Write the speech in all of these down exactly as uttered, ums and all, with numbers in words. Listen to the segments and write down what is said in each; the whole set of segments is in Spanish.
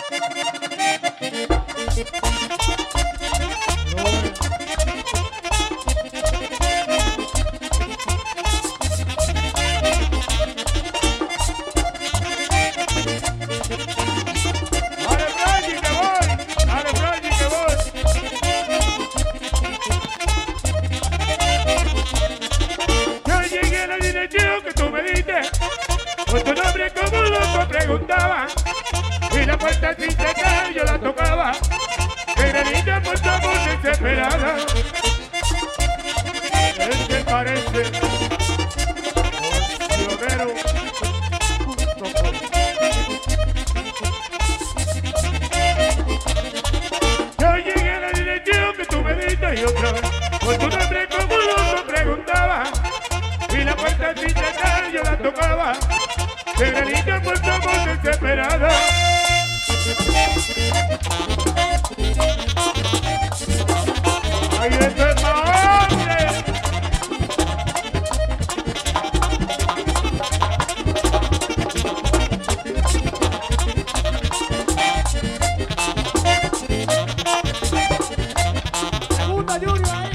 Con tu nombre como un loco preguntaba, y la puerta sin cerrar yo la tocaba, Negrita por tu amor desesperada. ¿Qué te parece? Opcionero punto com. Yo llegué a la dirección que tú me diste y otra vez, con tu nombre como un loco preguntaba, y la puerta sin cerrar yo la tocaba, Negrita por tu amor desesperada. ¡Ay, esto es más hombre! Segunda Junior ahí.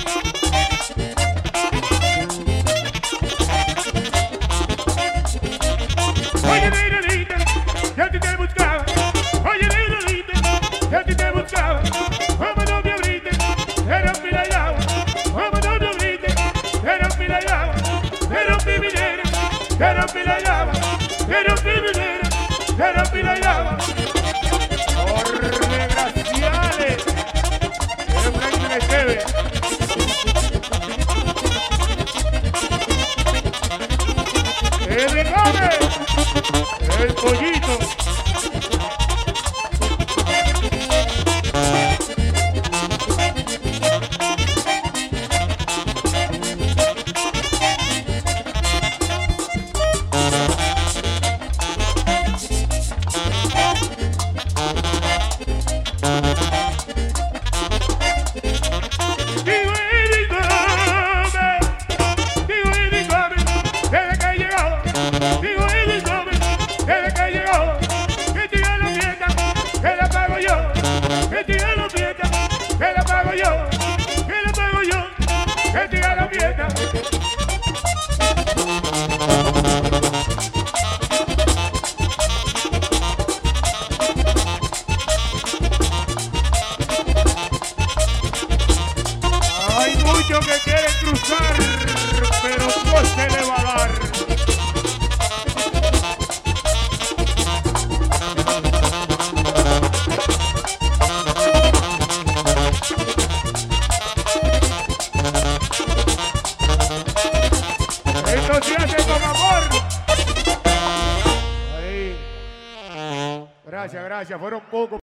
Oye, Negrita, ya te te buscaba. Oye, Negrita, ya te te buscaba. Vamos, no me abriste, era un pila y agua. Vamos, no me abriste, era un pila y agua. Era un piminera, era un pila y agua. Era un piminera, era un pila y agua. Por desgraciales, Efraín Esteves. Edwin Gómez, el pollito. Digo Edwin Gómez, digo Edwin Gómez, desde que llegó. Digo Edwin Gómez, desde que llegó. Que tira la fiesta, que la pago yo. Que tira la fiesta, que la pago yo. Que la pago yo, que tira la fiesta. Hay muchos que quieren cruzar, pero no se le va a dar. Esto se hace con amor. Ahí. Gracias, gracias. Fueron pocos.